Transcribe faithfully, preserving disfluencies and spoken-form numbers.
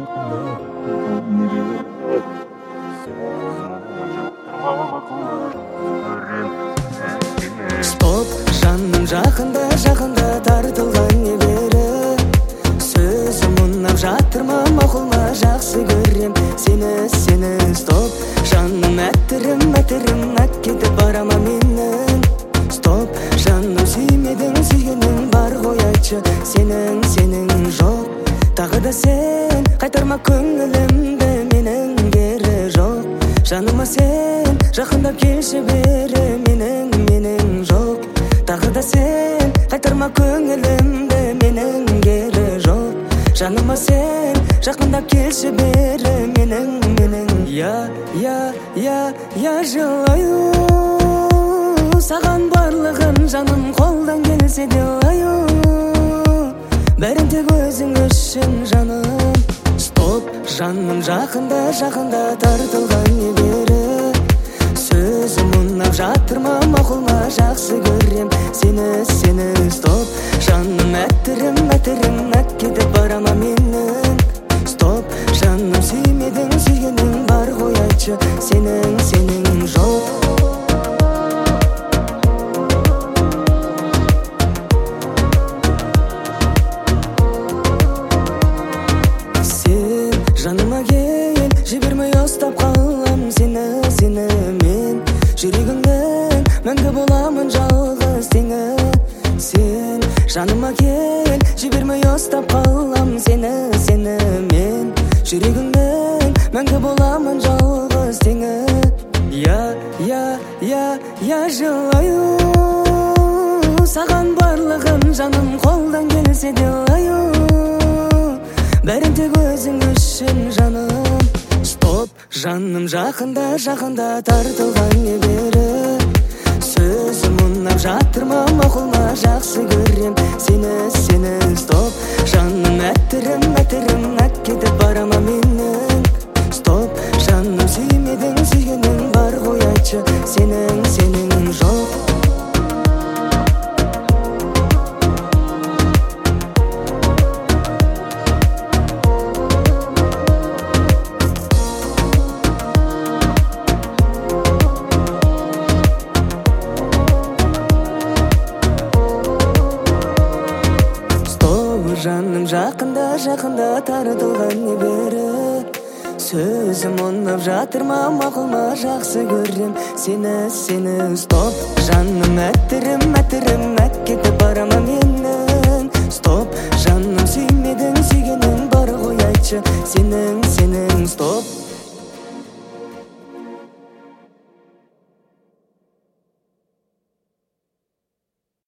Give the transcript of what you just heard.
Стоп, жаным жақында, жақында тартылған не бері. Сөзім ұнап жатырма, мақұлма, жақсы көрем сені, сені. Стоп, жаным әттірім, әттірім, әт кетіп барама менің. Стоп, жаным сүймедің, сүйгенің бар ғой айтшы, сенің, сенің жоқ. Тағы да сен қайтарма көңілімді, менің кері жоқ. Жаныма сен жақындап келші бері, менің, менің жоқ. Тағы да сен қайтарма көңілімді, менің кері жоқ. Жаныма сен жақындап келші бері, менің, менің. Я, я, я, я жылаю, саған барлығын жаным қолдан келсе де лаю. Бәрін тек өзің үшін жаным. Стоп, жаным жақында, жақында тартылған не бері. Сөзім ұнап жатырма, мақұлма, жақсы көрем сені, сені. Стоп, жаным әттірім, әттірім, әт кетіп барама менің. Стоп, жаным сүймедің, сүйгенің бар ғой айтшы, сенің, сенің жоқ. Жаныма кел, жібермей ұстап қалам сені, сені мен. Жүрегіңнің мәңгі боламын жалғыз теңі. Сен жаныма кел, жібермей ұстап қалам сені, сені мен. Жүрегіңнің мәңгі боламын жалғыз теңі. Я, я, я, я жылаю, саған барлығын жаным қолдан келсе де лаю. Бәрін тек өзің үшін жаным. Стоп, жаным жақында, жақында тартылған не бері. Сөзім ұнап жатырма, мақұлма, жақсы көрем сені, сені. Стоп, жаным әттірім, әттірім, әт кетіп барама менің. Стоп, жаным сүймедің, сүйгенің бар ғой айтшы, сенің, сенің жоқ. Жаным жақында, жақында тартылған не бері. Сөзім ұнап жатырма, мақұлма, жақсы көрем сені, сені. Стоп, жаным әттірім, әттірім, әт кетіп барама менің. Стоп, жаным сүймедің, сүйгенің бар ғой айтшы, сенің.